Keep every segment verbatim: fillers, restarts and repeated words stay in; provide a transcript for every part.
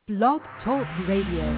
Blog Talk Radio.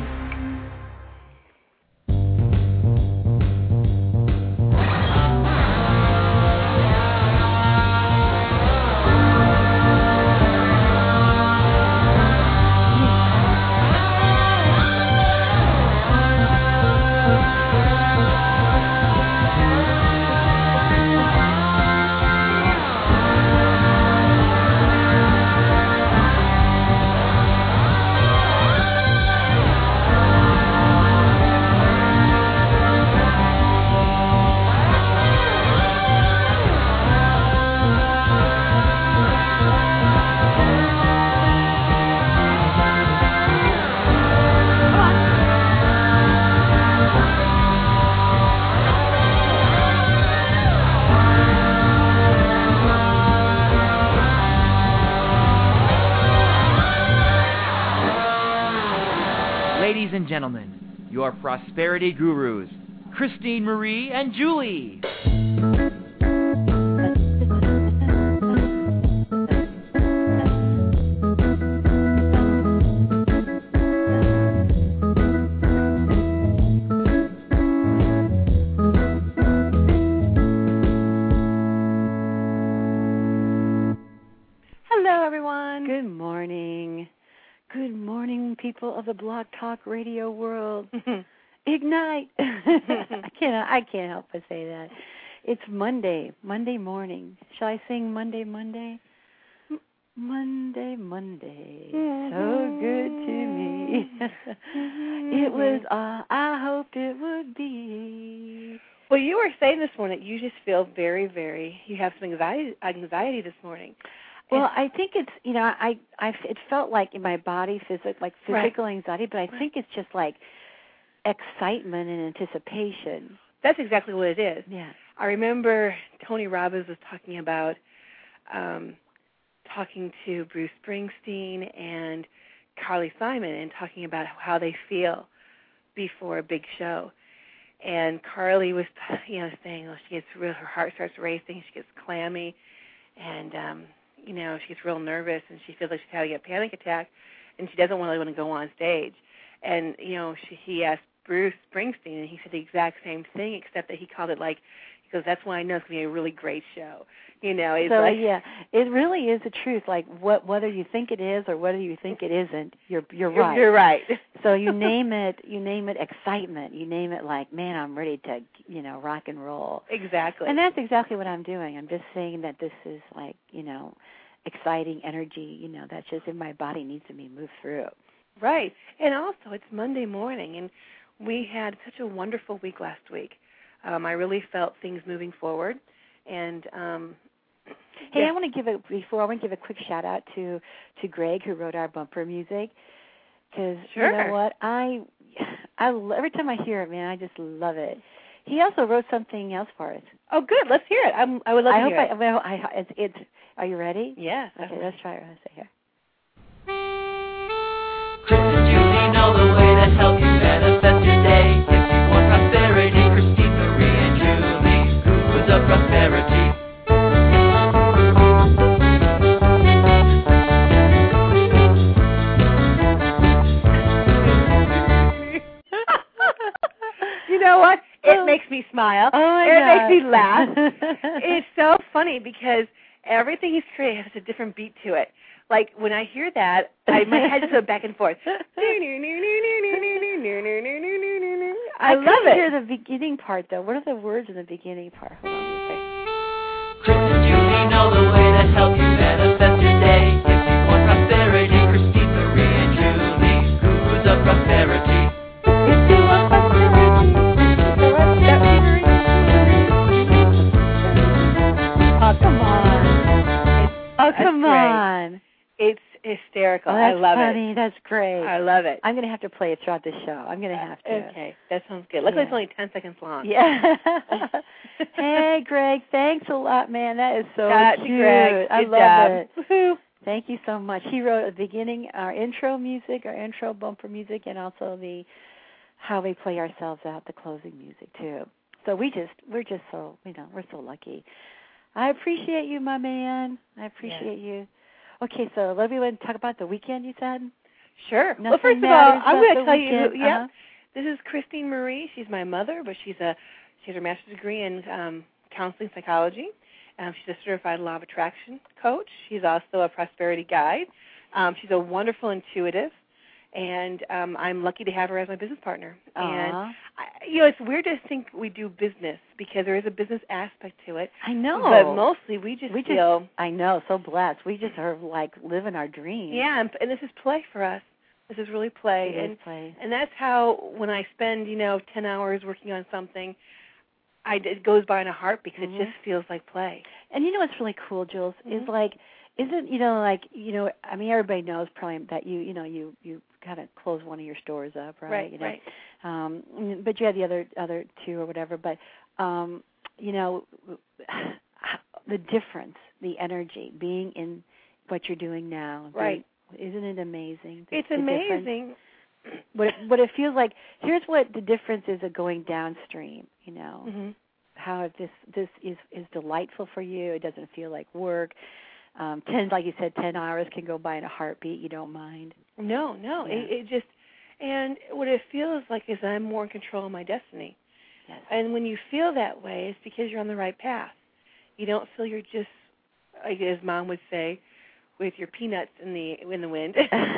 Ladies and gentlemen, your prosperity gurus, Christine Marie and Julie. Hello, everyone. Good morning. Good morning, people of the Blog Talk Radio world. Ignite. I can't I can't help but say that. It's Monday, Monday morning. Shall I sing Monday, Monday? M- Monday, Monday. Mm-hmm. So good to me. It was uh, I hoped it would be. Well, you were saying this morning that you just feel very, very, you have some anxiety, anxiety this morning. Well, I think it's, you know, I, I, it felt like in my body, physical, like physical right. anxiety, but I right. think it's just like excitement and anticipation. That's exactly what it is. Yeah. I remember Tony Robbins was talking about um, talking to Bruce Springsteen and Carly Simon and talking about how they feel before a big show. And Carly was, you know, saying, oh, she gets real, her heart starts racing, she gets clammy, and um, you know, she gets real nervous and she feels like she's having a panic attack and she doesn't really want to go on stage. And, you know, she, he asked Bruce Springsteen and he said the exact same thing except that he called it like, he goes, that's why I know it's going to be a really great show. You know, it's so, like, yeah, it really is the truth. Like, what, whether you think it is or whether you think it isn't, you're you're right. You're right. So you name it, you name it excitement. You name it like, man, I'm ready to, you know, rock and roll. Exactly. And that's exactly what I'm doing. I'm just saying that this is like, you know, exciting energy, you know, that's just in my body needs to be moved through. Right. And also, it's Monday morning, and we had such a wonderful week last week. Um, I really felt things moving forward. And um, hey, yeah. I want to give a before I want to give a quick shout out to to Greg who wrote our bumper music, because sure. you know what, I I every time I hear it, man, I just love it. He also wrote something else for us. Oh, good. Let's hear it. I'm, I would love I to hope hear I, it. Well, I, it's, it's. Are you ready? Yes. Okay, let's try it. Let's see here. Chris and Julie know the way to help you manifest your day. If you want prosperity, Christine, Marie, and Julie, gurus of prosperity. You know what? It makes me smile. Oh my it God. makes me laugh. It's so funny because everything he's created has a different beat to it. Like when I hear that, I, my head just goes back and forth. I, I love couldn't it. hear the beginning part though. What are the words in the beginning part? Hold on a second. Chris and Julie know the way to help you manifest your day. If you want prosperity, Christine, Marie, and Julie, gurus of prosperity. If you want prosperity. Oh, come on. It's, oh, come great. on. It's hysterical. Oh, that's I love funny. it. That's great. I love it. I'm going to have to play it throughout the show. I'm going to have to. Okay, that sounds good. Luckily, Yeah. it's only ten seconds long. Yeah. Hey, Greg, thanks a lot, man. That is so Got cute. you, Greg. I Good love job. it. Woo-hoo. Thank you so much. He wrote at the beginning our intro music, our intro bumper music, and also the how we play ourselves out, the closing music too. So we just we're just so you know we're so lucky. I appreciate you, my man. I appreciate yeah. you. Okay, so let me talk about the weekend. You said. Sure. Nothing well, first of all, matters I'm about going to the tell you. weekend. Who, yeah, Uh-huh. this is Christine Marie. She's my mother, but she's a she has her master's degree in um, counseling psychology. Um, she's a certified law of attraction coach. She's also a prosperity guide. Um, she's a wonderful intuitive, and um, I'm lucky to have her as my business partner. And Aw. I, you know, it's weird to think we do business because there is a business aspect to it. I know. But mostly we just we feel. Just, I know, so blessed. We just are like living our dreams. Yeah, and, and this is play for us. This is really play. It and is play. And that's how when I spend, you know, ten hours working on something, I, it goes by in a heartbeat because mm-hmm. it just feels like play. And you know what's really cool, Jules, mm-hmm. is like, isn't, you know, like, you know, I mean, everybody knows probably that you, you know, you, you kind of close one of your stores up, right? Right, you know? right. Um, but you had the other, other two or whatever. But, um, you know, the difference, the energy, being in what you're doing now. Right. Being, isn't it amazing? It's the amazing. What it, what it feels like, here's what the difference is of going downstream, you know. Mm-hmm. How this this is, is delightful for you. It doesn't feel like work. Um, ten, like you said, ten hours can go by in a heartbeat. You don't mind. No, no. Yeah. It, it just, and what it feels like is I'm more in control of my destiny. Yes. And when you feel that way, it's because you're on the right path. You don't feel you're just, like as Mom would say, with your peanuts in the in the wind.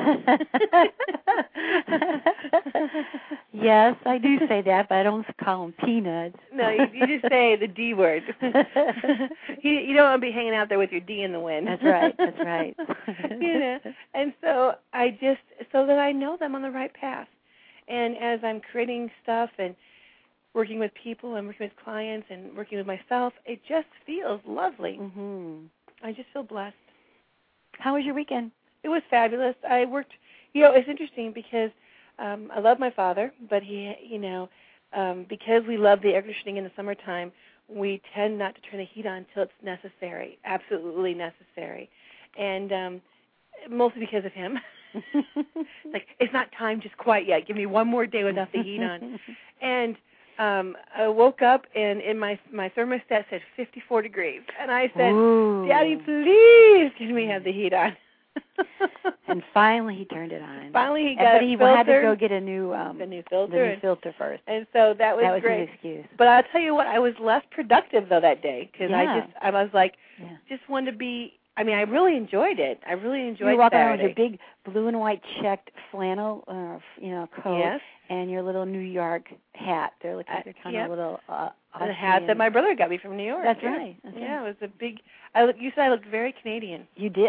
Yes, I do say that, but I don't call them peanuts. No, you, you just say the D word. you, you don't want to be hanging out there with your D in the wind. That's right. That's right. You know, and so I just so that I know that I'm on the right path, and as I'm creating stuff and working with people and working with clients and working with myself, it just feels lovely. Mm-hmm. I just feel blessed. How was your weekend? It was fabulous. I worked, you know, it's interesting because um, I love my father, but he, you know, um, because we love the air conditioning in the summertime, we tend not to turn the heat on until it's necessary, absolutely necessary, and um, mostly because of him. Like, it's not time just quite yet. Give me one more day without the heat on. And um, I woke up, and in my my thermostat said fifty-four degrees, and I said, Ooh. "Daddy, please, can we have the heat on?" And finally, he turned it on. Finally, he And, got but it he filtered, had to go get a new um, the new filter, the new and, filter first. and so that was, that was great. his excuse. But I'll tell you what, I was less productive though that day because Yeah. I just I was like, Yeah. just wanted to be. I mean, I really enjoyed it. I really enjoyed. You were walking around Saturday. with your big blue and white checked flannel, uh, you know, coat, Yes. and your little New York hat. They're like Uh, they're kind yep. of a little. Uh, the hat that Austrian. my brother got me from New York. That's yeah. right. That's yeah, right. it was a big. I look. You said I looked very Canadian. You did.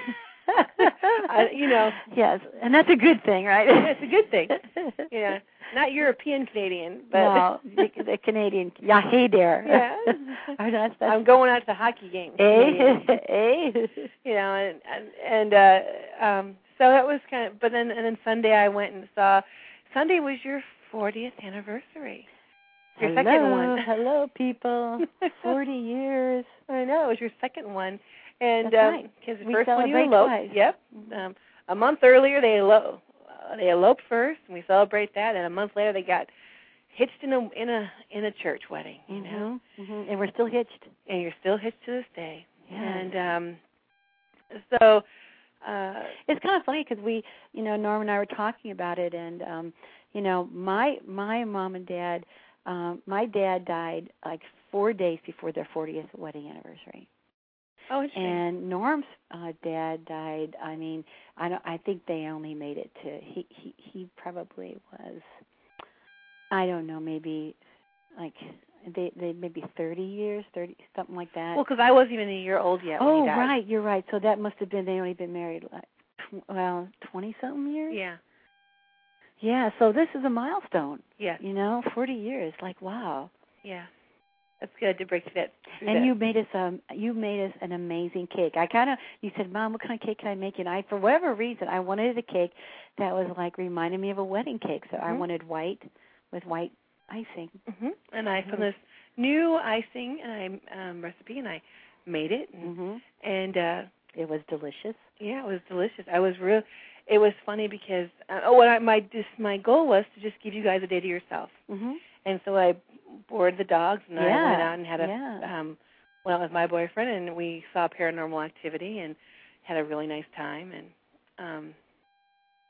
I, you know. Yes, and that's a good thing, right? Yeah, it's a good thing. Yeah, not European Canadian, but no, the, the Canadian. Yeah, hey there. Yeah. Oh, that's, that's, I'm going out to hockey games. Eh? Eh? You know, and and, and uh, um, so that was kind of. But then and then Sunday I went and saw. Sunday was your fortieth anniversary. Your hello, second one. hello, people. Forty years. I know, it was your second one. And That's um, right. Because the We first one you celebrate eloped. twice. Yep. Um, a month earlier they eloped. Uh, they eloped first, and we celebrate that. And a month later they got hitched in a in a in a church wedding. You Mm-hmm, know, mm-hmm. And we're still hitched. and you're still hitched to this day. Yes. And um, so. Uh, It's kind of funny because we, you know, Norm and I were talking about it, and um, you know, my my mom and dad, um, my dad died like four days before their fortieth wedding anniversary. oh, interesting. And Norm's uh, dad died. I mean, I don't. I think they only made it to. He he he probably was. I don't know. Maybe like they they maybe thirty years, thirty something like that. Well, because I wasn't even a year old yet when oh he died. right, you're right. So that must have been they only been married like tw- well twenty something years. Yeah. Yeah. So this is a milestone. Yeah. You know, forty years. Like wow. Yeah. That's good to break that. And that. you made us um you made us an amazing cake. I kind of you said, "Mom, what kind of cake can I make?" And I, for whatever reason, I wanted a cake that was like reminded me of a wedding cake. So mm-hmm. I wanted white with white icing. Mm-hmm. And I found this new icing and I um, recipe, and I made it, and, Mm-hmm. and uh, it was delicious. Yeah, it was delicious. I was real. It was funny because uh, oh, what I, my just my goal was to just give you guys a day to yourself, Mm-hmm. and so I boarded the dogs, and Yeah. I went out and had a Yeah. um, went out with my boyfriend, and we saw Paranormal Activity and had a really nice time, and um,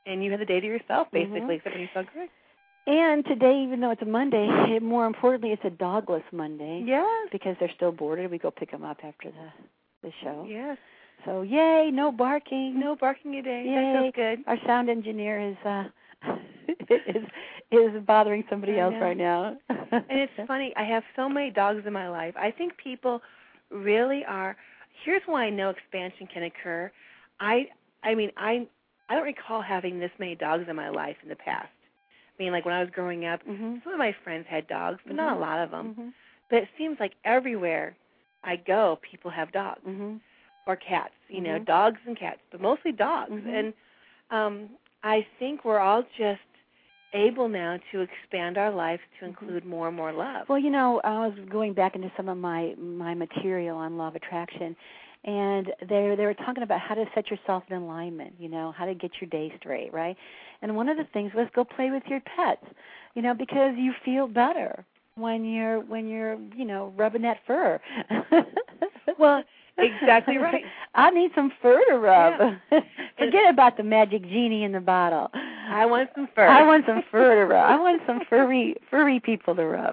and you had the day to yourself, basically, Mm-hmm. except when you felt good. And today, even though it's a Monday, it, more importantly, it's a dogless Monday. Yes. Because they're still boarded. We go pick them up after the the show. Yes. So, yay, no barking. No barking today. Yay. That feels good. Our sound engineer is uh, is is bothering somebody I else know. right now. And it's funny, I have so many dogs in my life. I think people really are. Here's why I know expansion can occur. I I mean, I I don't recall having this many dogs in my life in the past. I mean, like when I was growing up, Mm-hmm. some of my friends had dogs, but Mm-hmm. not a lot of them. Mm-hmm. But it seems like everywhere I go, people have dogs Mm-hmm. or cats. You know, Mhm. dogs and cats, but mostly dogs. Mhm. And um, I think we're all just able now to expand our lives to include more and more love. Well, you know, I was going back into some of my my material on law of attraction, and they they were talking about how to set yourself in alignment. You know, how to get your day straight, right? And one of the things was go play with your pets. You know, because you feel better when you're when you're you know rubbing that fur. Well, exactly right. I need some fur to rub. Yeah. Forget about the magic genie in the bottle. I want some fur. I want some fur to rub. I want some furry furry people to rub.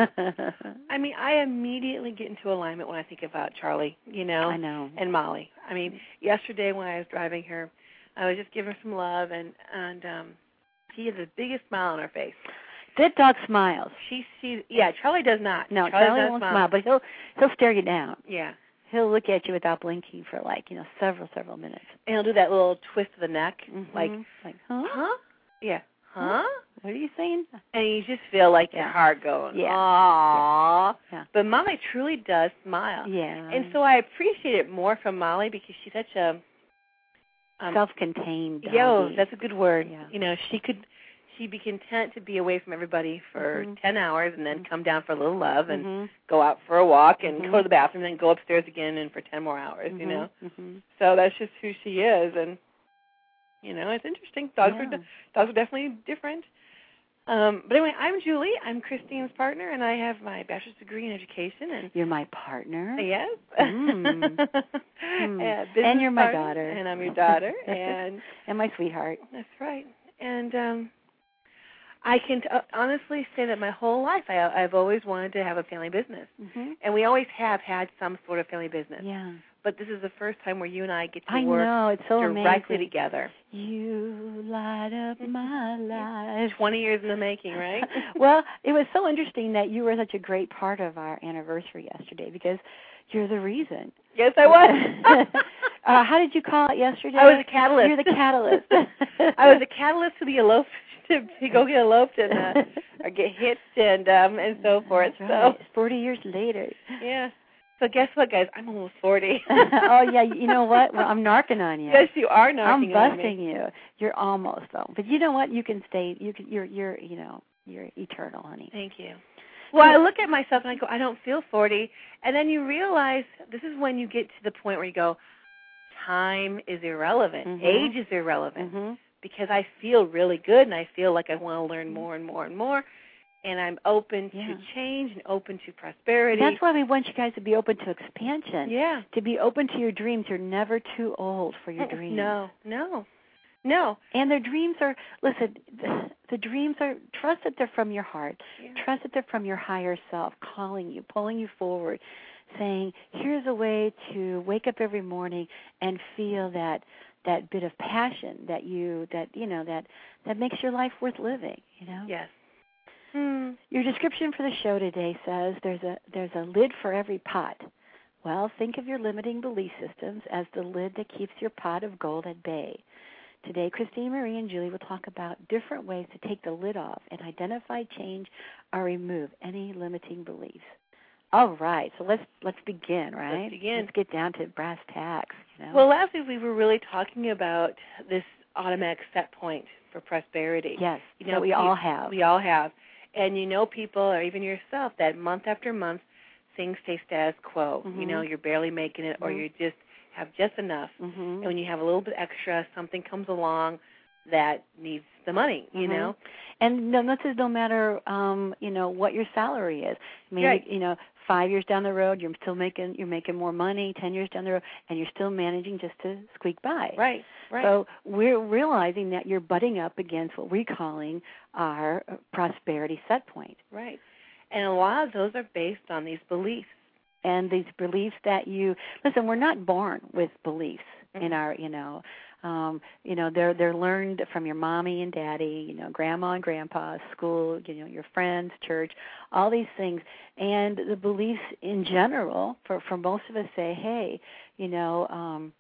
I mean, I immediately get into alignment when I think about Charlie, you know, I know. and Molly. I mean, yesterday when I was driving her, I was just giving her some love, and and um, she has the biggest smile on her face. That dog smiles. She sees, yeah, Charlie does not. No, Charlie, Charlie does won't not smile, but he'll he'll stare you down. Yeah. He'll look at you without blinking for like you know several several minutes. And he'll do that little twist of the neck, Mm-hmm. like, like huh? huh? Yeah. Huh? What are you saying? And you just feel like your Yeah. heart going, Yeah. aww. Yeah. But Molly truly does smile. Yeah. And so I appreciate it more from Molly because she's such a um, self-contained doggy. yo, that's a good word. Yeah. You know, she could she'd be content to be away from everybody for Mhm. ten hours and then come down for a little love and Mhm. go out for a walk and Mhm. go to the bathroom and then go upstairs again and for ten more hours, you know. Mm-hmm. So that's just who she is, and you know, it's interesting. Dogs Yeah. are de- dogs are definitely different. Um, but anyway, I'm Julie. I'm Christine's partner, and I have my bachelor's degree in education. And You're my partner. yes, Mm. Uh, Mm. business And you're my partner, daughter. and I'm your daughter, and and my sweetheart. that's right. And um, I can t- honestly say that my whole life I, I've always wanted to have a family business, Mm-hmm. and we always have had some sort of family business. Yeah. But this is the first time where you and I get to I work know, it's so directly amazing. together. You light up my life. Twenty years in the making, right? Well, it was so interesting that you were such a great part of our anniversary yesterday because you're the reason. Yes, I was. uh, how did you call it yesterday? I was a catalyst. You're the catalyst. I was a catalyst to the elope to, to go get eloped and uh, or get hitched and um and so forth. That's right. So Forty years later. yeah. So guess what, guys? I'm almost forty. Oh yeah, you know what? Well, I'm narking on you. Yes, you are I'm knocking on busting me. you. You're almost though. But you know what? You can stay. You can. You're. You're. You know. You're eternal, honey. Thank you. Well, I look at myself and I go, I don't feel forty, and then you realize this is when you get to the point where you go, time is irrelevant, Mhm. age is irrelevant, Mhm. because I feel really good and I feel like I want to learn more and more and more, and I'm open Yeah. to change and open to prosperity. That's why we want you guys to be open to expansion. Yeah. To be open to your dreams. You're never too old for your dreams. No, no, no. And their dreams are, listen, the, the dreams are, trust that they're from your heart. Yeah. Trust that they're from your higher self, calling you, pulling you forward, saying, here's a way to wake up every morning and feel that that bit of passion that you, that, you know, that, that makes your life worth living, you know? Yes. Hmm. Your description for the show today says there's a there's a lid for every pot. Well, think of your limiting belief systems as the lid that keeps your pot of gold at bay. Today, Christine, Marie, and Julie will talk about different ways to take the lid off and identify, change, or remove any limiting beliefs. All right, so let's let's begin, right? Let's begin. Let's get down to brass tacks. You know? Well, last week we were really talking about this automatic set point for prosperity. yes, You that know, we pe- all have. We all have. And you know people, or even yourself, that month after month, things stay status quo. Mhm. You know, you're barely making it, or Mhm. you just have just enough. Mm-hmm. And when you have a little bit extra, something comes along, that needs the money, you mm-hmm. know. And no, this is no matter, um, you know, what your salary is. Maybe, right. you know, five years down the road, you're still making you're making more money. Ten years down the road, and you're still managing just to squeak by. Right. Right. So we're realizing that you're butting up against what we're calling our prosperity set point. Right. And a lot of those are based on these beliefs. And these beliefs that you listen, we're not born with beliefs mm-hmm. in our, you know, um, you know, they're they're learned from your mommy and daddy, you know, grandma and grandpa, school, you know, your friends, church, all these things, and the beliefs in general. For for most of us, say, hey, you know, um,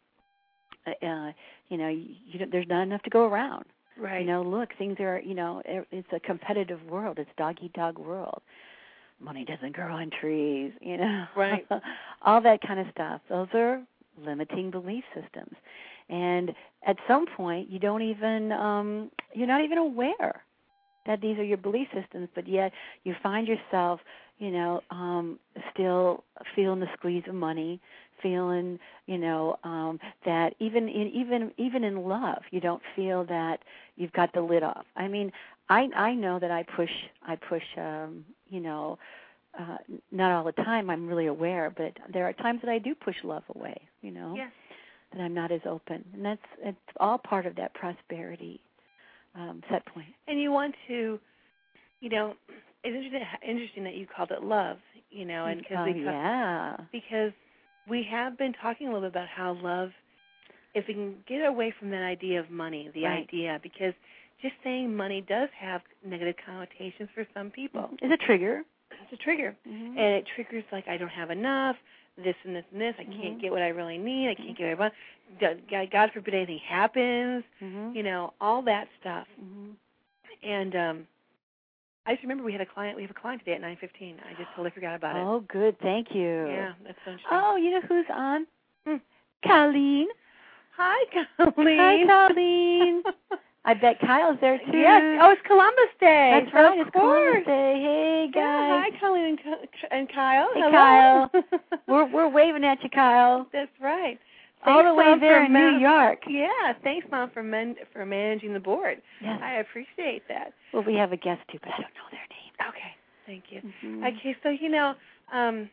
uh, you know, you, you, there's not enough to go around. Right. You know, look, things are, you know, it's a competitive world. It's dog eat dog world. Money doesn't grow on trees, you know. Right. All that kind of stuff. Those are limiting belief systems. And at some point, you don't even, um, you're not even aware that these are your belief systems, but yet you find yourself, you know, um, still feeling the squeeze of money, feeling, you know, um, that even in even even in love, you don't feel that you've got the lid off. I mean, I I know that I push I push, um, you know, uh, not all the time. I'm really aware, but there are times that I do push love away. You know, yes. that I'm not as open, and that's it's all part of that prosperity um, set point. And you want to, you know, it's interesting, interesting that you called it love. You know, and because oh, we yeah, because we have been talking a little bit about how love, if we can get away from that idea of money, the right. idea, because just saying money does have negative connotations for some people. It's a trigger. It's a trigger. Mm-hmm. And it triggers like, I don't have enough, this and this and this, I mm-hmm. can't get what I really need, I can't get what I want, God, God forbid anything happens, mm-hmm. you know, all that stuff. Mm-hmm. And um, I just remember we had a client, we have a client today at nine fifteen. I just totally forgot about it. Oh, good. Thank you. Yeah, that's so interesting. Oh, you know who's on? Hmm. Colleen. Hi, Colleen. Hi, Colleen. I bet Kyle's there, too. Yes. Oh, it's Columbus Day. That's right. Of it's course. Columbus Day. Hey, guys. Yeah, hi, Colleen and, and Kyle. Hey, Hello. Kyle. we're we're waving at you, Kyle. That's right. All Thanks, the way Mom, there in man- New York. Yeah. Thanks, Mom, for men- for managing the board. Yes. I appreciate that. Well, we have a guest, too, but I don't know their name. Okay. Thank you. Mm-hmm. Okay, so, you know, um,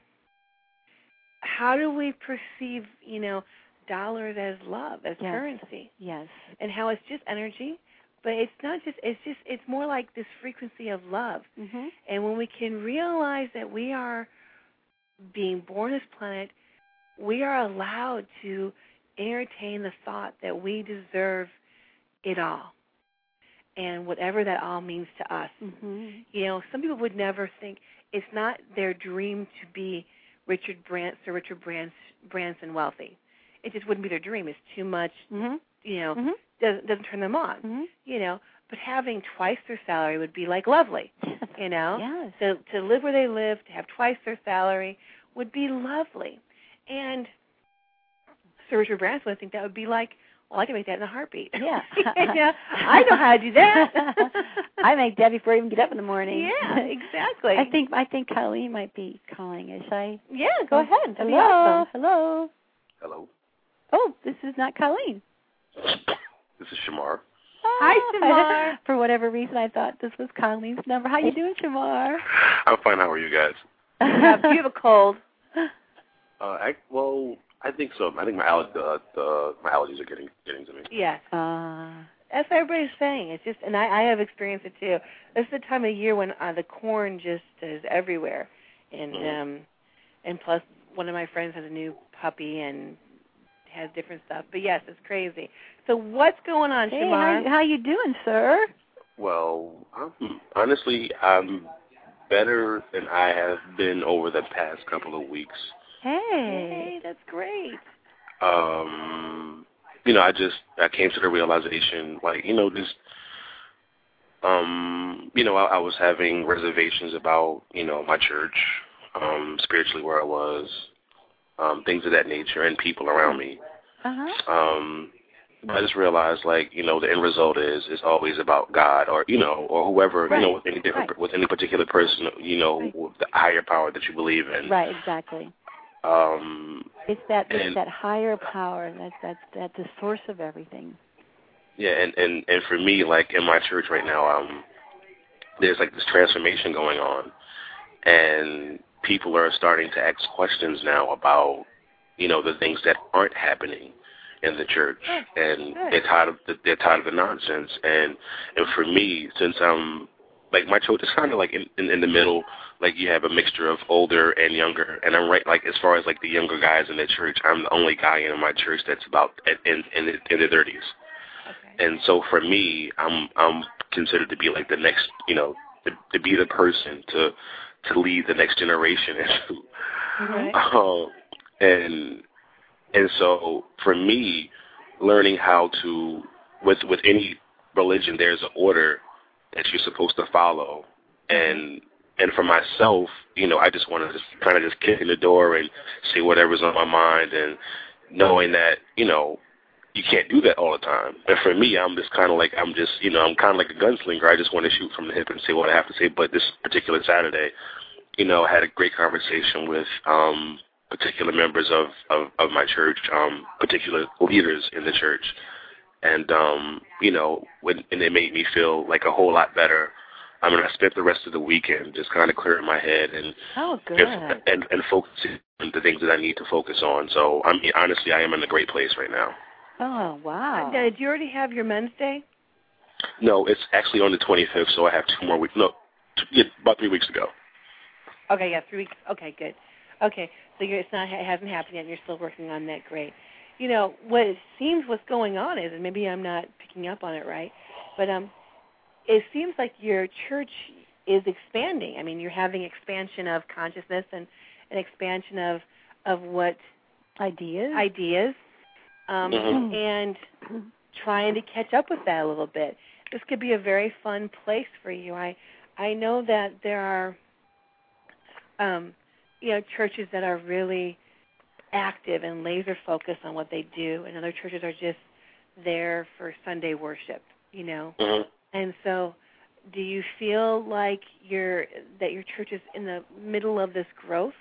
how do we perceive, you know, dollars as love, as yes. currency? Yes. And how it's just energy, but it's not just, it's just, it's more like this frequency of love. Mm-hmm. And when we can realize that we are being born on this planet, we are allowed to entertain the thought that we deserve it all. And whatever that all means to us. Mm-hmm. You know, some people would never think, it's not their dream to be Richard Branson or Richard Branson, Branson wealthy. It just wouldn't be their dream. It's too much, mm-hmm. you know, mm-hmm. doesn't, doesn't turn them on. Mm-hmm. You know, but having twice their salary would be like lovely. Yes. You know, yes. to to live where they live, to have twice their salary would be lovely. And Sir Richard Branson would think that would be like, well, I can make that in a heartbeat. Yeah. yeah. I know how to do that. I make that before I even get up in the morning. Yeah, exactly. I think I think Colleen might be calling. Is I? Yeah, go ahead. That'd be Hello. awesome. Hello. Hello. Oh, this is not Colleen. This is Shamar. Hi, Shamar. For whatever reason, I thought this was Colleen's number. How you doing, Shamar? I'm fine. How are you guys? Yeah, do you have a cold? Uh, I, well, I think so. I think my aller- the, the my allergies are getting getting to me. Yes. Uh, That's what everybody's saying. It's just, and I, I have experienced it too. This is the time of year when uh, the corn just is everywhere, and Mm. um, and plus one of my friends has a new puppy and has different stuff. But yes, it's crazy. So what's going on, hey, Shamar? how, how you doing, sir? Well, I'm, honestly, I'm better than I have been over the past couple of weeks. Hey. Hey, that's great. Um, you know, I just I came to the realization, like, you know, just um, you know, I, I was having reservations about, you know, my church, um, spiritually where I was, um, things of that nature, and people around me. Uh-huh. Um, I just realized, like, you know, the end result is is always about God, or you know, or whoever, right. you know, with any different, right. with any particular person, you know, right. with the higher power that you believe in. Right, exactly. Um, It's that it's and, that higher power. That's that's that's the source of everything. Yeah, and, and, and for me, like in my church right now, um, there's like this transformation going on, and people are starting to ask questions now about, you know, the things that aren't happening in the church, and they're tired of the, they're tired of the nonsense. And and for me, since I'm like my church is kind of like in, in in the middle, like you have a mixture of older and younger, and I'm right like as far as like the younger guys in the church, I'm the only guy in my church that's about in in the, in their thirties. Okay. And so for me, I'm I'm considered to be like the next, you know, to, to be the person to to lead the next generation. Right. um, and and so for me, learning how to with with any religion, there's an order that you're supposed to follow, and and for myself, you know, I just want to just kind of just kick in the door and say whatever's on my mind, and knowing that, you know, you can't do that all the time. And for me, I'm just kind of like, I'm just, you know, I'm kind of like a gunslinger. I just want to shoot from the hip and say what I have to say. But this particular Saturday, you know, I had a great conversation with um, particular members of, of, of my church, um, particular leaders in the church. And, um, you know, when, and it made me feel like a whole lot better. I mean, I spent the rest of the weekend just kind of clearing my head and oh, good. and, and, and focusing on the things that I need to focus on. So, I mean, honestly, I am in a great place right now. Oh, wow. Did you already have your Men's Day? No, it's actually on the twenty-fifth, so I have two more weeks. No, two, yeah, about three weeks ago. Okay, yeah, three weeks. Okay, good. Okay, so you're, it's not it hasn't happened yet, and you're still working on that. Great. You know, what it seems what's going on is, and maybe I'm not picking up on it right, but um, it seems like your church is expanding. I mean, you're having expansion of consciousness and an expansion of of what ideas ideas. Um, mm-hmm. and trying to catch up with that a little bit. This could be a very fun place for you. I I know that there are, um, you know, churches that are really active and laser focused on what they do, and other churches are just there for Sunday worship. You know, mm-hmm. and so, do you feel like your that your church is in the middle of this growth?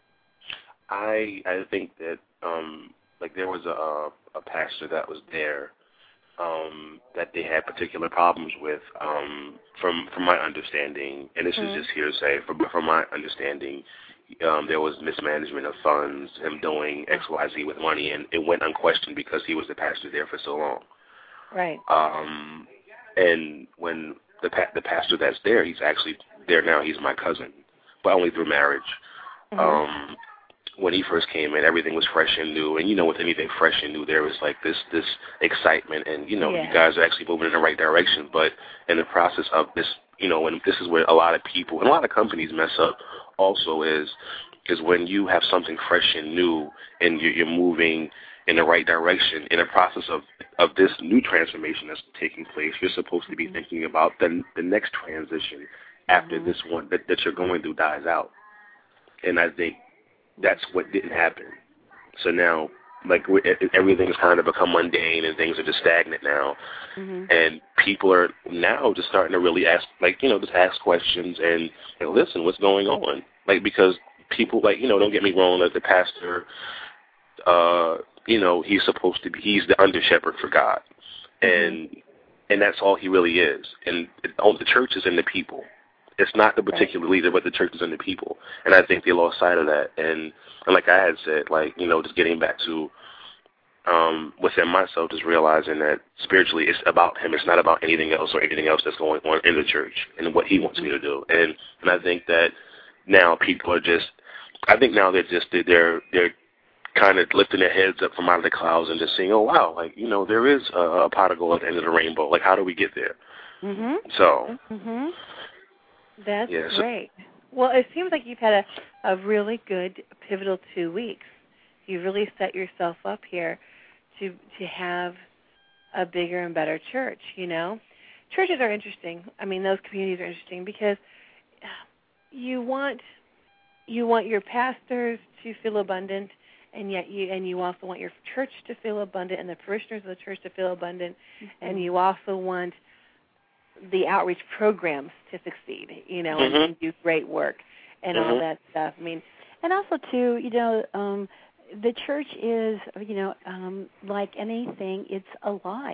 I I think that um, like there was a a pastor that was there um, that they had particular problems with, um, from from my understanding, and this mm-hmm. is just hearsay. From from my understanding, um, there was mismanagement of funds, him doing X Y Z with money, and it went unquestioned because he was the pastor there for so long. Right. Um, and when the pa- the pastor that's there, he's actually there now. He's my cousin, but only through marriage. Mm-hmm. Um, when he first came in, everything was fresh and new. And, you know, with anything fresh and new, there was, like, this this excitement. And, you know, yeah. you guys are actually moving in the right direction. But in the process of this, you know, and this is where a lot of people and a lot of companies mess up also is, is when you have something fresh and new and you're, you're moving in the right direction, in the process of, of this new transformation that's taking place, you're supposed to be mm-hmm. thinking about the, the next transition after mm-hmm. this one that, that you're going through dies out. And I think that's what didn't happen. So now, like, everything has kind of become mundane and things are just stagnant now. Mm-hmm. And people are now just starting to really ask, like, you know, just ask questions and, and listen, what's going on? Like, because people, like, you know, don't get me wrong, like the pastor, uh, you know, he's supposed to be, he's the under shepherd for God. Mm-hmm. And and that's all he really is. And it, the church is in the people. It's not the particular leader, but the church is in the people. And I think they lost sight of that. And, and like I had said, like, you know, just getting back to um, within myself, just realizing that spiritually it's about him. It's not about anything else or anything else that's going on in the church and what he wants me to do. And and I think that now people are just, I think now they're just, they're, they're kind of lifting their heads up from out of the clouds and just saying, oh, wow, like, you know, there is a, a pot of gold at the end of the rainbow. Like, how do we get there? Mm-hmm. So. Mm-hmm. That's yeah, so, great. Well, it seems like you've had a, a really good pivotal two weeks. You've really set yourself up here to to have a bigger and better church, you know. Churches are interesting. I mean, those communities are interesting because you want you want your pastors to feel abundant, and yet you and you also want your church to feel abundant and the parishioners of the church to feel abundant, mm-hmm. and you also want the outreach programs to succeed, you know, mm-hmm. and do great work and mm-hmm. all that stuff. I mean, and also too, you know, um, the church is, you know, um, like anything, it's alive.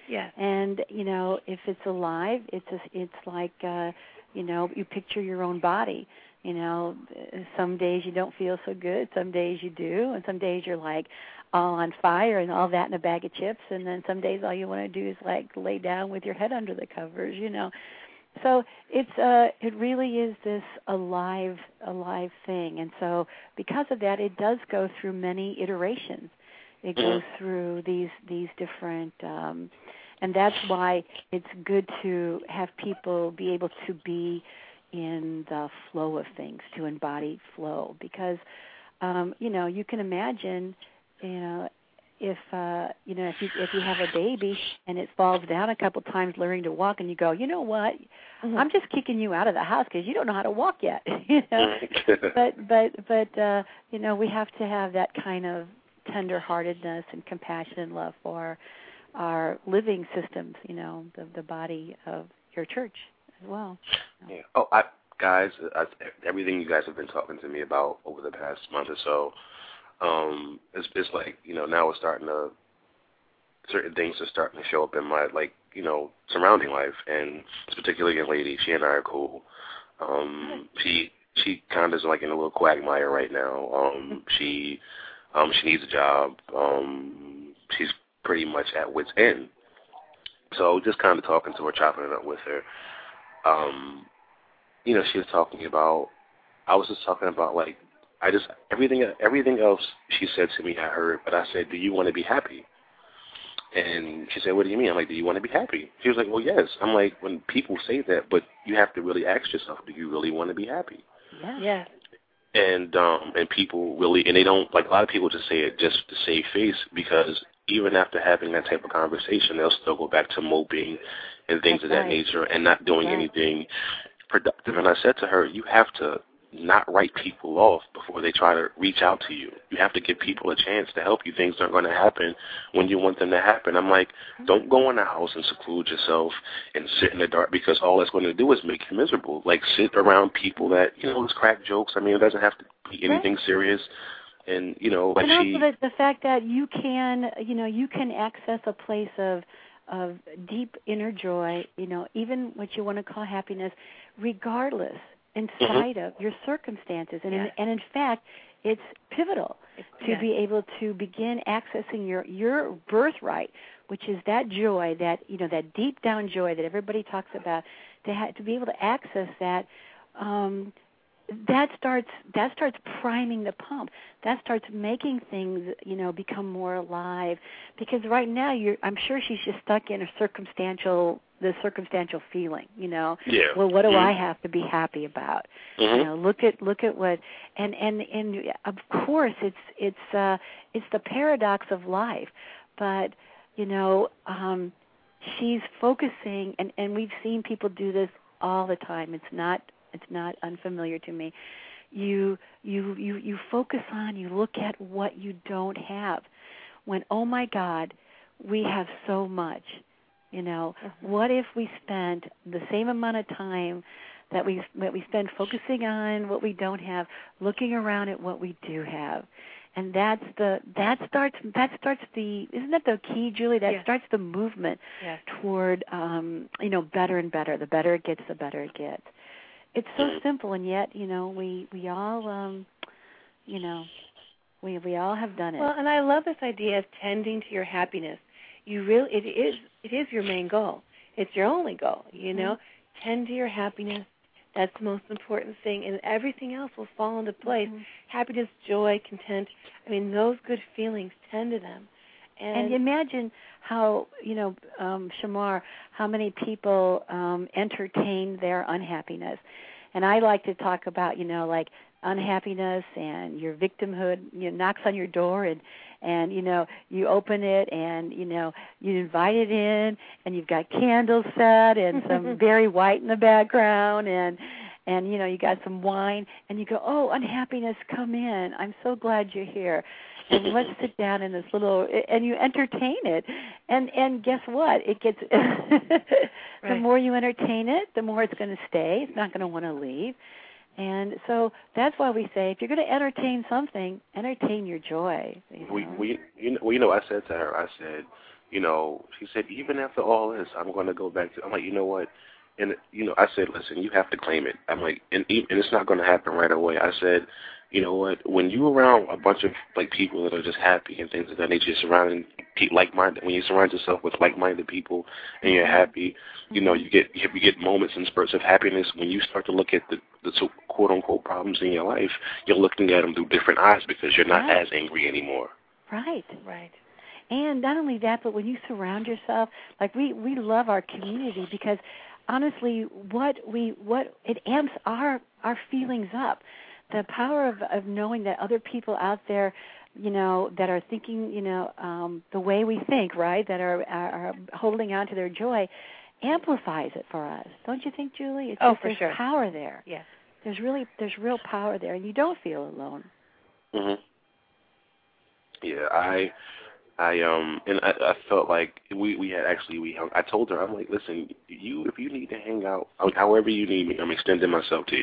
Yes. And, you know, if it's alive, it's a, it's like, uh, you know, you picture your own body. You know, some days you don't feel so good, some days you do, and some days you're like all on fire and all that in a bag of chips, and then some days all you want to do is like lay down with your head under the covers, you know. So it's uh it really is this alive alive thing. And so because of that, it does go through many iterations. It goes through these these different um and that's why it's good to have people be able to be in the flow of things, to embody flow, because um, you know, you can imagine, you know, if uh, you know, if you if you have a baby and it falls down a couple times learning to walk, and you go, you know what, mm-hmm. I'm just kicking you out of the house because you don't know how to walk yet. You know, but but but uh, you know, we have to have that kind of tenderheartedness and compassion and love for our living systems. You know, the the body of your church as well. So. Yeah. Oh, I, guys, I, everything you guys have been talking to me about over the past month or so, um, it's, it's like, you know, now it's starting to, certain things are starting to show up in my, like, you know, surrounding life. And this particular young lady, she and I are cool. Um, she she kind of is like in a little quagmire right now. Um, she um, she needs a job. Um, she's pretty much at wit's end. So just kind of talking to her, chopping it up with her. Um, you know, she was talking about, I was just talking about, like, I just, everything everything else she said to me, I heard, but I said, do you want to be happy? And she said, what do you mean? I'm like, do you want to be happy? She was like, well, yes. I'm like, when people say that, but you have to really ask yourself, do you really want to be happy? Yeah. Yeah. And, um, and people really, and they don't, like, a lot of people just say it just to save face, because even after having that type of conversation, they'll still go back to moping and things That's of that right. nature and not doing right. anything productive. And I said to her, you have to not write people off before they try to reach out to you. You have to give people a chance to help you. Things aren't going to happen when you want them to happen. I'm like, don't go in the house and seclude yourself and sit in the dark, because all that's going to do is make you miserable. Like, sit around people that, you know, it's crack jokes. I mean, it doesn't have to be anything right. serious. And, you know, like and she... also the, the fact that you can, you know, you can access a place of of deep inner joy, you know, even what you want to call happiness, regardless, in spite mm-hmm. of your circumstances. And, yeah. in, and in fact, it's pivotal it's, to yeah. be able to begin accessing your, your birthright, which is that joy, that, you know, that deep down joy that everybody talks about, to, ha- to be able to access that. Um, that starts that starts priming the pump. That starts making things, you know, become more alive. Because right now, you're I'm sure she's just stuck in a circumstantial the circumstantial feeling, you know. Yeah. Well, what do mm-hmm. I have to be happy about? Mm-hmm. You know, look at look at what and and and of course it's it's uh it's the paradox of life. But, you know, um she's focusing, and and we've seen people do this all the time. It's not It's not unfamiliar to me. You you you you focus on, you look at what you don't have. When, oh my God, we have so much. You know, mm-hmm. what if we spent the same amount of time that we that we spend focusing on what we don't have, looking around at what we do have? And that's the that starts that starts the isn't that the key, Julie? That yeah. starts the movement yeah. toward um, you know, better and better. The better it gets, the better it gets. It's so simple, and yet, you know, we we all, um, you know, we we all have done it. Well, and I love this idea of tending to your happiness. You really, it is it is your main goal. It's your only goal. You know, mm-hmm. tend to your happiness. That's the most important thing, and everything else will fall into place. Mm-hmm. Happiness, joy, content. I mean, those good feelings, tend to them. And, and imagine how, you know, um, Shamar, how many people um, entertain their unhappiness. And I like to talk about, you know, like unhappiness and your victimhood, you know, knocks on your door, and, and, you know, you open it and, you know, you invite it in, and you've got candles set and some Barry White in the background, and, and, you know, you got some wine, and you go, oh, unhappiness, come in. I'm so glad you're here. And let's sit down in this little, and you entertain it. And and guess what? It gets, the right. more you entertain it, the more it's going to stay. It's not going to want to leave. And so that's why we say, if you're going to entertain something, entertain your joy. You know? We, we, you know, well, you know, I said to her, I said, you know, she said, even after all this, I'm going to go back to, I'm like, you know what? And, you know, I said, listen, you have to claim it. I'm like, and, and it's not going to happen right away. I said, you know what? When you're around a bunch of, like, people that are just happy and things like that, they just surrounding like-minded, when you surround yourself with like-minded people and you're happy, you know, you get you get moments and spurts of happiness. When you start to look at the, the quote-unquote problems in your life, you're looking at them through different eyes because you're not right. as angry anymore. Right. Right. And not only that, but when you surround yourself, like we, we love our community because honestly, what we what it amps our our feelings up. The power of, of knowing that other people out there, you know, that are thinking, you know, um, the way we think, right, that are, are, are holding on to their joy, amplifies it for us. Don't you think, Julie? It's oh, just, for there's sure. power there. Yes. There's really there's real power there, and you don't feel alone. Mhm. Yeah, I. I um and I, I felt like we we had actually we hung, I told her, I'm like, listen, you if you need to hang out, however you need me, I'm extending myself to you.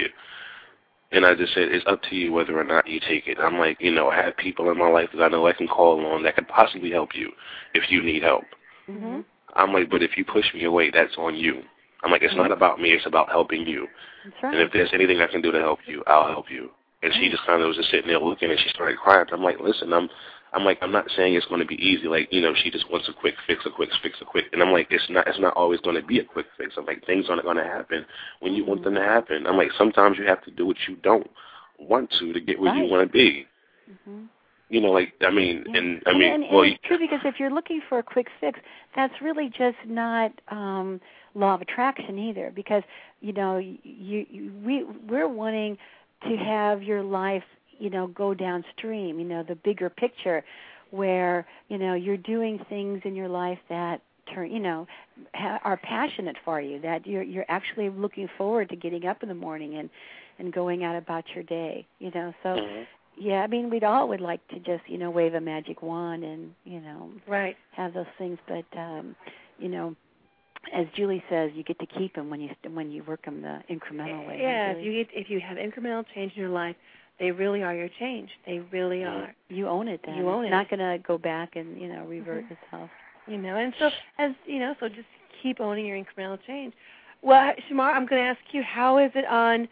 And I just said, it's up to you whether or not you take it. I'm like, you know, I have people in my life that I know I can call on that could possibly help you if you need help. Mm-hmm. I'm like, but if you push me away, that's on you. I'm like, it's mm-hmm. not about me, it's about helping you. That's right. And if there's anything I can do to help you, I'll help you. And she just kind of was just sitting there looking, and she started crying. I'm like, listen, I'm I'm like, I'm not saying it's going to be easy. Like, you know, she just wants a quick fix, a quick fix, a quick. And I'm like, it's not it's not always going to be a quick fix. I'm like, things aren't going to happen when you mm-hmm. want them to happen. I'm like, sometimes you have to do what you don't want to to get where right. you want to be. Mm-hmm. You know, like, I mean, yeah. and I mean, and, and, well, and it's true because if you're looking for a quick fix, that's really just not um, law of attraction either. Because you know, you, you we we're wanting to have your life, you know, go downstream. You know, the bigger picture, where you know you're doing things in your life that turn, you know, ha- are passionate for you. That you're you're actually looking forward to getting up in the morning and and going out about your day. You know, so. Mm-hmm. Yeah, I mean, we'd all would like to just, you know, wave a magic wand and, you know, right. have those things. But, um, you know, as Julie says, you get to keep them when you when you work them the incremental way. Yeah, right, if you get, if you have incremental change in your life, they really are your change. They really are. You own it then. You own it's it. not going to go back and, you know, revert mm-hmm. itself. You know, and so, as you know, so just keep owning your incremental change. Well, Shamar, I'm going to ask you, how is it on...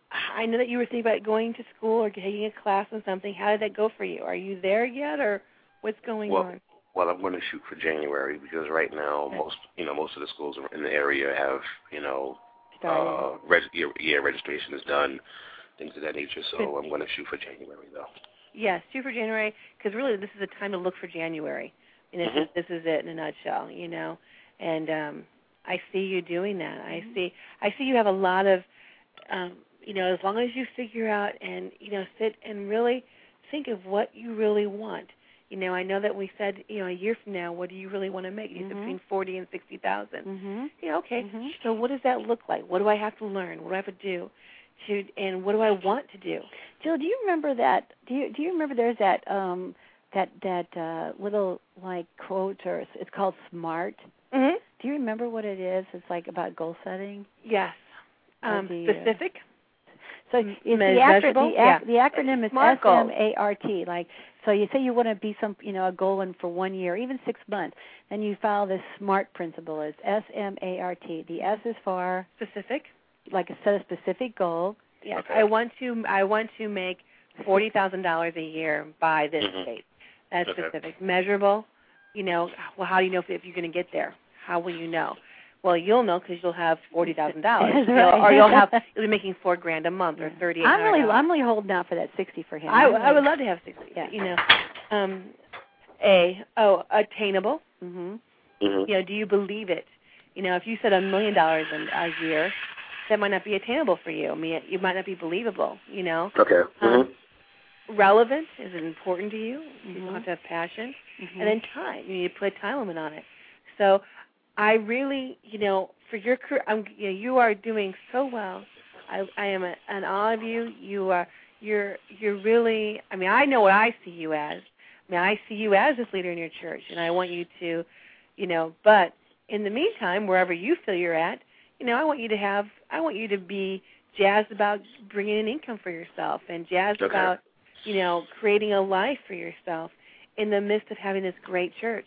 I know that you were thinking about going to school or taking a class on something. How did that go for you? Are you there yet, or what's going well, on? Well, I'm going to shoot for January because right now okay. most, you know, most of the schools in the area have, you know, uh, reg- yeah, registration is done, things of that nature. So Good. I'm going to shoot for January, though. Yes, shoot for January because really this is a time to look for January. And this, mm-hmm. is, this is it in a nutshell, you know. And um, I see you doing that. Mm-hmm. I see. I see you have a lot of. Um, You know, as long as you figure out and, you know, sit and really think of what you really want. You know, I know that we said, you know, a year from now, what do you really want to make? You said mm-hmm. between forty and sixty thousand. Mm-hmm. You know, okay. Mm-hmm. So what does that look like? What do I have to learn? What do I have to do? To and what do I want to do? Jill, do you remember that? Do you do you remember there's that um that that uh, little like quote or it's called SMART? Mm-hmm. Do you remember what it is? It's like about goal setting. Yes. Um, the, specific. Uh, So it's the, acro- the, ac- yeah. the acronym is S M A R T. Like, so you say you want to be some, you know, a goal in for one year, even six months. Then you follow this SMART principle. It's S M A R T. The S is for specific, like a set a specific goal. Yes, okay. I want to. I want to make forty thousand dollars a year by this mm-hmm. date. That's okay. specific. Measurable. You know, well, how do you know if, if you're going to get there? How will you know? Well, you'll know because you'll have forty thousand dollars, right. or you'll have you'll be making four grand a month or thirty. I'm really I'm really holding out for that sixty for him. I, I would love to have sixty. Yeah. You know, um, a oh attainable. Mm-hmm. Mm-hmm. You know, do you believe it? You know, if you said a million dollars a year, that might not be attainable for you. I mean, it might not be believable. You know. Okay. Mm-hmm. Um, relevant, is it important to you? Mm-hmm. You have to have passion, mm-hmm. and then time. You need to put a time limit on it. So. I really, you know, for your career, I'm, you know, you are doing so well. I, I am a, an awe of you. You are, you're, you're really. I mean, I know what I see you as. I mean, I see you as this leader in your church, and I want you to, you know. But in the meantime, wherever you feel you're at, you know, I want you to have. I want you to be jazzed about bringing in income for yourself, and jazzed okay. about, you know, creating a life for yourself in the midst of having this great church.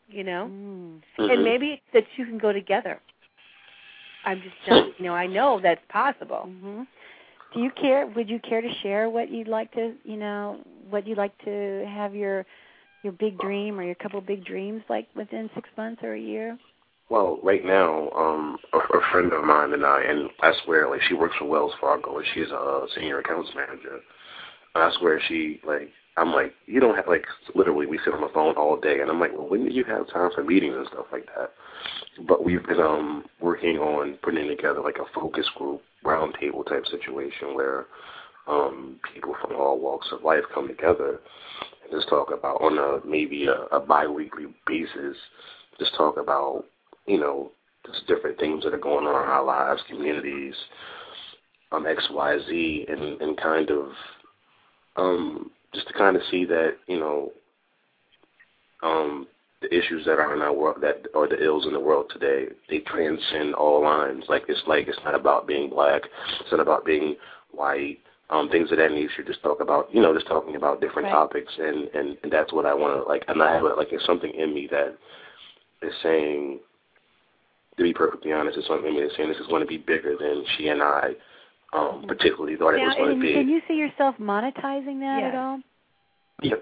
you know? Mm. Mm-hmm. And maybe it's that you can go together. I'm just not, you know, I know that's possible. Mm-hmm. Do you care, would you care to share what you'd like to, you know, what you'd like to have your your big dream or your couple big dreams like within six months or a year? Well, right now, um, a, a friend of mine and I, and I swear, like, she works for Wells Fargo, and she's a senior accounts manager. And I swear she, like, I'm like, you don't have, like, literally, we sit on the phone all day, and I'm like, well, when do you have time for meetings and stuff like that? But we've been um working on putting together, like, a focus group, roundtable type situation where um people from all walks of life come together and just talk about, on a maybe a, a bi-weekly basis, just talk about, you know, just different things that are going on in our lives, communities, um, X, Y, Z, and, and kind of, um, just to kind of see that, you know, um, the issues that are in our world, that or the ills in the world today, they transcend all lines. Like, it's like it's not about being black, it's not about being white, um, things of that nature. Just talk about, you know, just talking about different Right. topics, and, and, and that's what I want to, like, and I have, like, it's something in me that is saying, to be perfectly honest, it's something in me that's saying this is going to be bigger than she and I um, particularly thought it Now, was going to And be. can you see yourself monetizing that Yes. at all? Yep.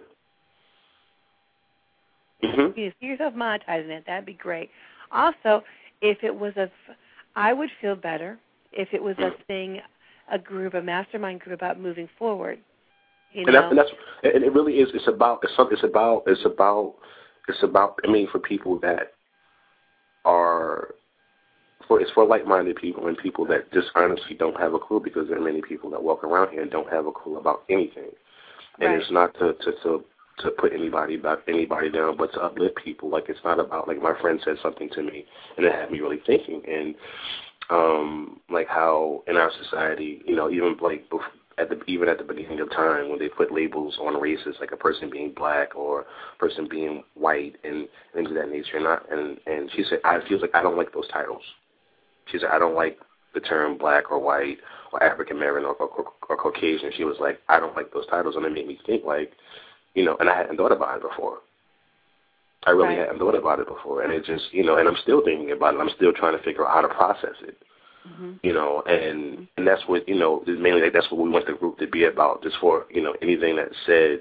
Mm-hmm. You see yourself monetizing it, that'd be great. Also, if it was a, I would feel better if it was a thing, a group, a mastermind group about moving forward. You And, know? that, and that's, and it really is. It's about. It's, some, it's about. It's about. It's about. I mean, for people that are, for it's for like-minded people and people that just honestly don't have a clue, because there are many people that walk around here and don't have a clue about anything. And Right. it's not to to to to put anybody about anybody down, but to uplift people. Like, it's not about, like, my friend said something to me, and it had me really thinking. And um, like how in our society, you know, even like bef- at the even at the beginning of time, when they put labels on races, like a person being black or a person being white and things of that nature. And I, and and she said, I feels like I don't like those titles. She said, I don't like the term black or white or African American or, or, or Caucasian. She was like, I don't like those titles, and it made me think, like, you know, and I hadn't thought about it before. I really Right. hadn't thought about it before, and it just, you know, and I'm still thinking about it. I'm still trying to figure out how to process it, Mm-hmm. you know, and and that's what, you know, mainly like that's what we want the group to be about, just for, you know, anything that's said,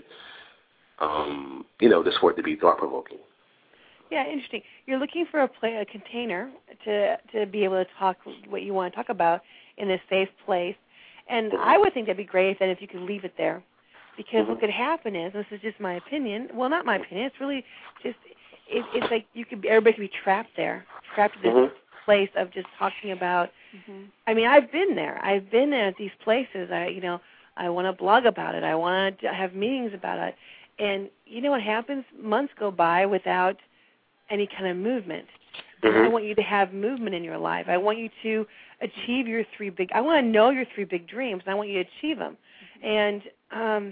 um, you know, just for it to be thought provoking. Yeah, interesting. You're looking for a, play, a container to to be able to talk what you want to talk about in a safe place, and I would think that'd be great then if you could leave it there, because Mm-hmm. what could happen is, this is just my opinion. Well, not my opinion. It's really just it, it's like you could everybody could be trapped there, trapped in this Mm-hmm. place of just talking about. Mm-hmm. I mean, I've been there. I've been there at these places. I you know I want to blog about it. I want to have meetings about it, and you know what happens? Months go by without any kind of movement. Mm-hmm. I want you to have movement in your life. I want you to achieve your three big, I want to know your three big dreams, and I want you to achieve them. And, um,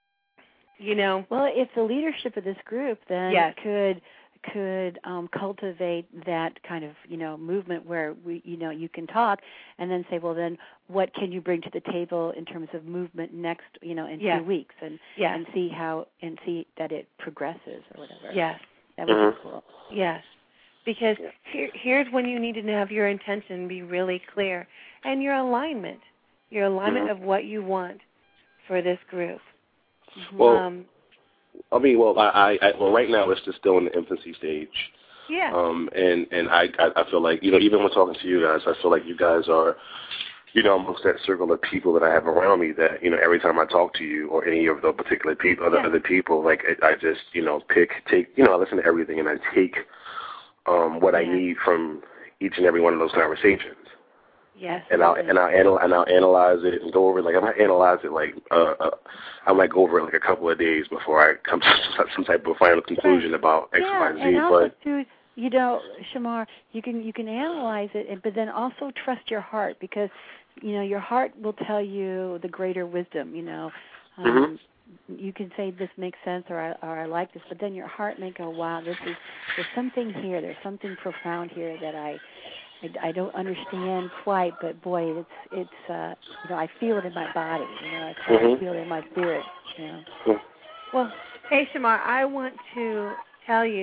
you know. Well, if the leadership of this group then Yes. could could um, cultivate that kind of, you know, movement where we, you know, you can talk and then say, well, then what can you bring to the table in terms of movement next, you know, in Yes. two weeks, and Yes. and see how and see that it progresses or whatever. Yes. That would Mhm. be cool. Yes. Because here, here's when you need to have your intention be really clear, and your alignment, your alignment Mhm. of what you want for this group. Well, um, I mean, well, I, I, well, right now it's just still in the infancy stage. yeah. Um, and and I, I, I feel like, you know, even when talking to you guys, I feel like you guys are, you know, amongst that circle of people that I have around me that, you know, every time I talk to you or any of the particular people, other Yeah. other people, like I, I just, you know, pick, take, you know, I listen to everything and I take um, what I Yeah. need from each and every one of those conversations. Yes. And I'll and I'll anal and I'll analyze it and go over it. Like I might analyze it like uh, uh I might go over it like a couple of days before I come to some type of final conclusion about X, yeah, Y, Z. and also But too, you know, Shamar, you can you can analyze it, and- but then also trust your heart, because you know your heart will tell you the greater wisdom. You know, um, Mm-hmm. you can say this makes sense, or I or I like this, but then your heart may go, wow, this is there's something here, there's something profound here that I. I, I don't understand quite, but boy, it's it's uh, you know I feel it in my body, you know, I Mhm. feel it in my spirit, you know. Mhm. Well, hey, Shamar, I want to tell you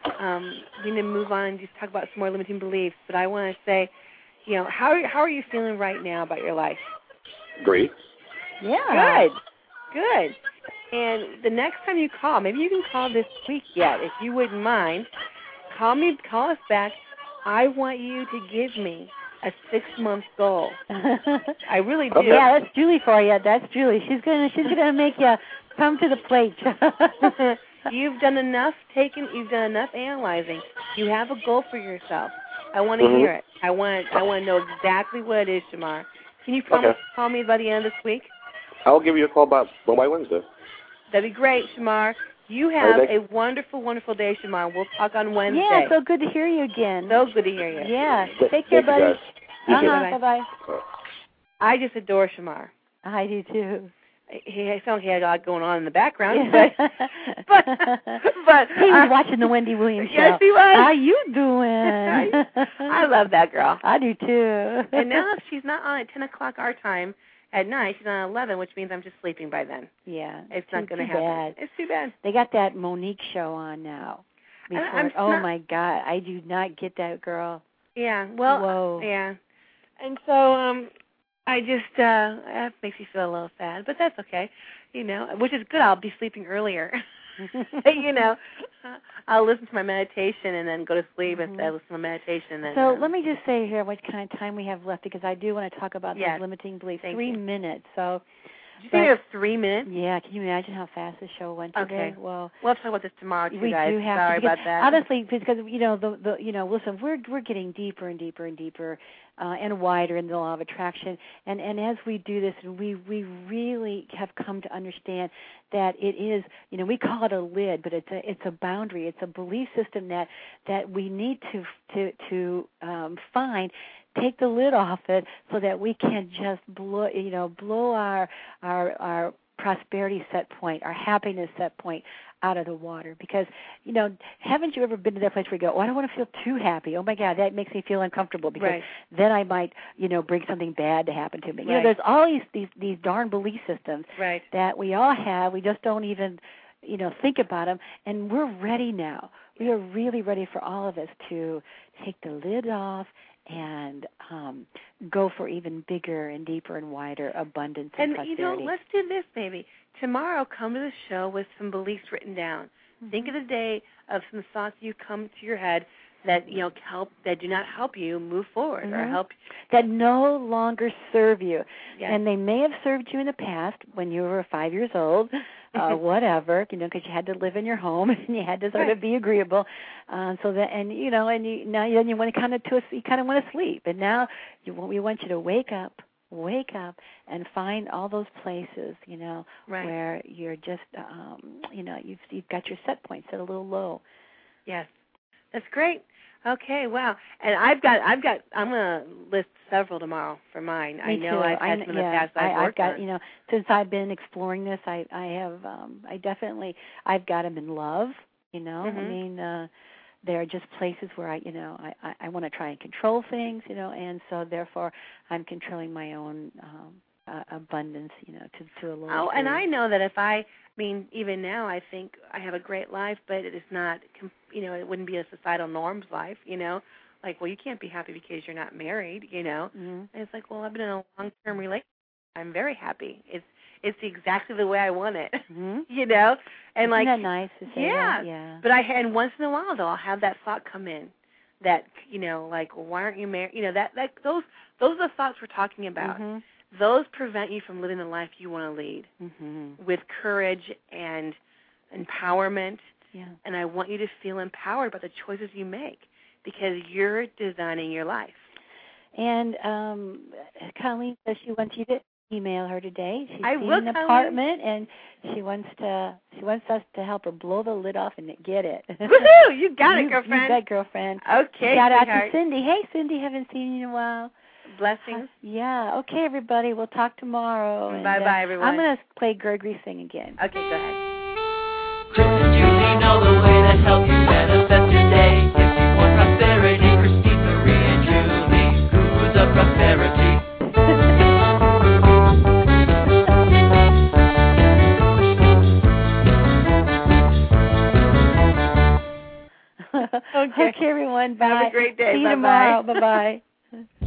um, we need to move on and just talk about some more limiting beliefs. But I want to say, you know, how are, how are you feeling right now about your life? Great. Yeah. Good. Good. And the next time you call, maybe you can call this week yet, if you wouldn't mind. Call me, call us back. I want you to give me a six-month goal. I really do. Yeah, that's Julie for you. That's Julie. She's gonna she's gonna make you come to the plate. You've done enough taking. You've done enough analyzing. You have a goal for yourself. I want to Mm-hmm. hear it. I want. I want to know exactly what it is, Shamar. Can you promise Okay. to call me by the end of this week? I'll give you a call by, by Wednesday. That'd be great, Shamar. You have a wonderful, wonderful day, Shamar. We'll talk on Wednesday. Yeah, so good to hear you again. So good to hear you. Yeah. Th- Take care, thank buddy. you guys. You too. Uh-huh. Bye-bye. I just adore Shamar. I do, too. He I sound like he had a lot going on in the background, but but but he was uh, watching the Wendy Williams show. Yes, he was. How you doing? I love that girl. I do too. And now she's not on at ten o'clock our time at night. She's on at eleven, which means I'm just sleeping by then. Yeah, It's too, not going to too happen. bad. It's too bad. They got that Monique show on now. Before, I'm oh not- my God, I do not get that girl. Yeah. Well. Whoa. Yeah. And so um, I just uh, that makes me feel a little sad, but that's okay. You know, which is good. I'll be sleeping earlier. you know, I'll listen to my meditation and then go to sleep Mm-hmm. instead of listen to meditation. And then, So um, let me just say here what kind of time we have left, because I do want to talk about Yes. those limiting beliefs. Thank Three you. minutes. So Did you say you have three minutes? yeah, can you imagine how fast the show went today? Okay. Well, We'll talk about this tomorrow, too, we guys. do have Sorry to, because about that. honestly, because you know the the you know listen, we're we're getting deeper and deeper and deeper uh, and wider in the law of attraction, and and as we do this, and we we really have come to understand that it is, you know, we call it a lid, but it's a it's a boundary, it's a belief system that that we need to to to um, find. Take the lid off it so that we can just blow, you know, blow our our our prosperity set point, our happiness set point out of the water. Because, you know, haven't you ever been to that place where you go, oh, I don't want to feel too happy. Oh, my God, that makes me feel uncomfortable because Right. then I might, you know, bring something bad to happen to me. You know, Right. there's all these, these, these darn belief systems Right. that we all have. We just don't even, you know, think about them. And we're ready now. We are really ready for all of us to take the lid off and um, go for even bigger and deeper and wider abundance and, And, prosperity. you know, let's do this, baby. Tomorrow, come to the show with some beliefs written down. Mm-hmm. Think of the day of some thoughts you come to your head that, you know, help that do not help you move forward or Mhm. help. that no longer serve you. Yes. And they may have served you in the past when you were five years old, uh, whatever, you know, because you had to live in your home and you had to sort Right. of be agreeable. Um, so that, and you know, and you, now then you want to kind of to you kind of want to sleep, and now you we want you to wake up, wake up, and find all those places, you know, Right. where you're just, um, you know, you've you've got your set points set a little low. Yes, that's great. Okay, wow. And I've got, I've got, I'm gonna list several tomorrow for mine. I Me know too. I've had I, some in yeah, the past. I've I, I've worked got, on. you know, since I've been exploring this, I, I have, um, I definitely, I've got them in love. You know, I Mhm. mean, uh, there are just places where I, you know, I, I, I want to try and control things, you know, and so therefore I'm controlling my own um, uh, abundance, you know, to to a lower Oh, and degree. I know that if I, I mean, even now, I think I have a great life, but it is not, com- you know, it wouldn't be a societal norms life, you know. Like, well, you can't be happy because you're not married, you know. Mm-hmm. And it's like, well, I've been in a long-term relationship. I'm very happy. It's it's exactly the way I want it, Mm-hmm. you know. And Isn't like, that nice to say yeah, that? Yeah. but I and once in a while though, I'll have that thought come in, that you know, like, well, why aren't you married? You know, that that those those are the thoughts we're talking about. Mm-hmm. Those prevent you from living the life you want to lead Mm-hmm. with courage and empowerment. Yeah. And I want you to feel empowered by the choices you make because you're designing your life. And um, Colleen says she wants you to email her today. She's I seen will, an Colleen. apartment, and she wants to. She wants us to help her blow the lid off and get it. Woohoo! You got you, it, girlfriend. You bet, girlfriend. Okay, Shout out sweetheart. to Cindy. Hey, Cindy, haven't seen you in a while. Blessings. Yeah. Okay, everybody. We'll talk tomorrow. And, Bye-bye, uh, everyone. I'm going to play Gregory Sing again. Okay, go ahead. Chris and Julie know the way to help you manifest your day. If you want prosperity, Christine, Marie, and Julie, Gurus of Prosperity. Okay. Okay, everyone. Bye. Have a great day. See you Bye-bye. tomorrow. Bye-bye.